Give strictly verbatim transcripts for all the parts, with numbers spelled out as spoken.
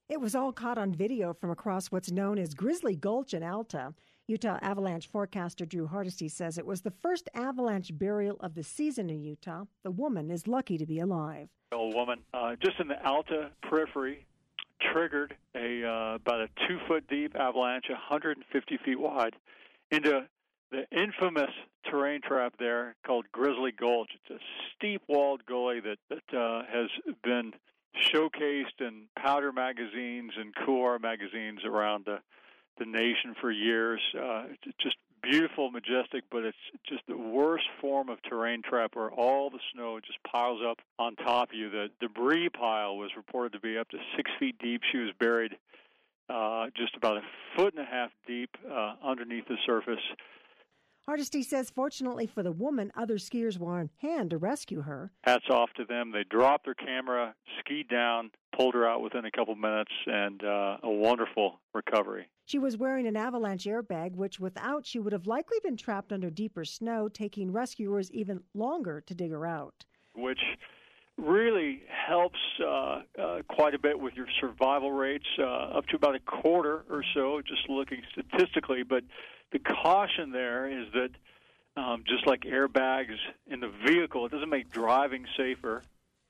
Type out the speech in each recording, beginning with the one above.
It was all caught on video from across what's known as Grizzly Gulch in Alta. Utah avalanche forecaster Drew Hardesty says it was the first avalanche burial of the season in Utah. The woman is lucky to be alive. A woman uh, just in the Alta periphery triggered a uh, about a two-foot deep avalanche, one hundred fifty feet wide, into the infamous terrain trap there called Grizzly Gulch. It's a steep-walled gully that, that uh, has been showcased in powder magazines and Cool magazines around the, the nation for years. Uh, it's just beautiful, majestic, but it's just the worst form of terrain trap where all the snow just piles up on top of you. The debris pile was reported to be up to six feet deep. She was buried uh, just about a foot and a half deep uh, underneath the surface. Hardesty says, fortunately for the woman, other skiers were on hand to rescue her. Hats off to them. They dropped their camera, skied down, pulled her out within a couple minutes, and uh, a wonderful recovery. She was wearing an avalanche airbag, which without she would have likely been trapped under deeper snow, taking rescuers even longer to dig her out. Which really helps uh, uh, quite a bit with your survival rates, uh, up to about a quarter or so, just looking statistically. But the caution there is that um, just like airbags in the vehicle, it doesn't make driving safer.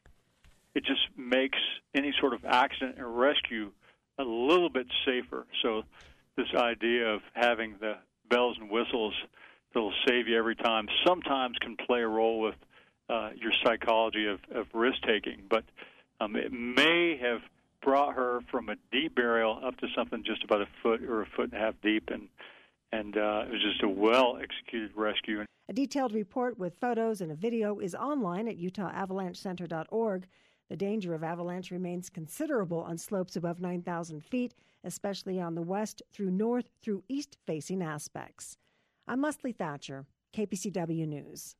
It just makes any sort of accident and rescue a little bit safer. So this idea of having the bells and whistles that'll save you every time sometimes can play a role with uh, your psychology of, of risk-taking. But um, it may have brought her from a deep burial up to something just about a foot or a foot and a half deep, and and uh, it was just a well-executed rescue. A detailed report with photos and a video is online at utah avalanche center dot org. The danger of avalanche remains considerable on slopes above nine thousand feet, especially on the west through north through east-facing aspects. I'm Leslie Thatcher, K P C W News.